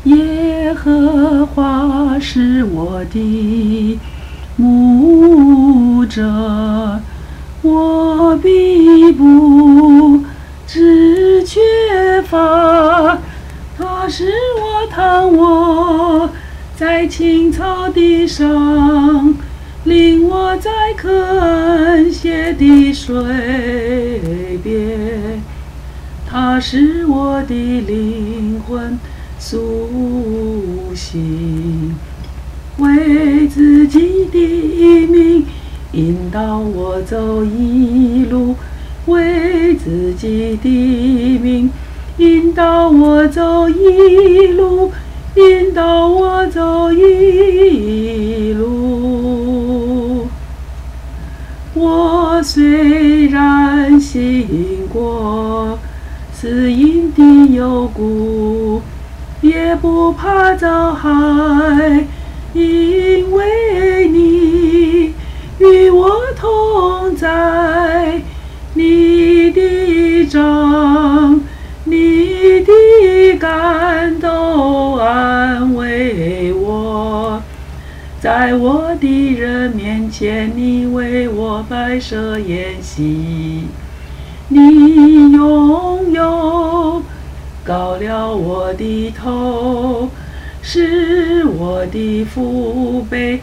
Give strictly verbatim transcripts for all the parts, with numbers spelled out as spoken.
耶和华是我的牧者，我必不致缺乏。他使我躺卧在青草地上，领我在可安歇的水边。他使我的灵魂苏醒，为自己的名引导我走一路，为自己的名引导我走一路，引导我走一路。我虽然行过死荫的幽谷，也不怕遭害，因为你与我同在。你的杖，你的竿都安慰我。在我的人面前，你为我摆设筵席。你拥有高了我的头，使我的腹背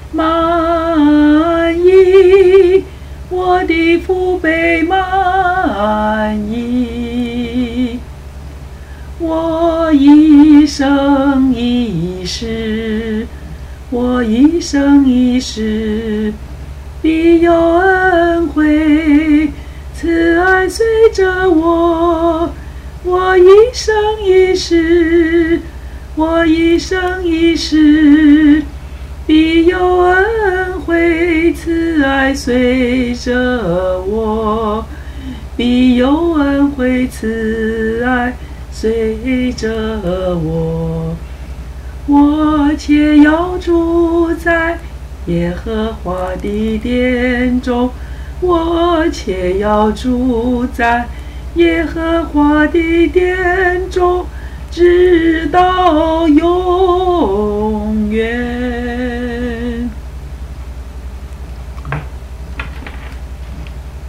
满溢，我的腹背满溢。我一生一世，我一生一世，必有恩惠慈爱随着我。我一生一世，我一生一世，必有恩惠慈爱随着我，必有恩惠慈爱随着我。我且要住在耶和华的殿中，我且要住在耶和华的殿中，直到永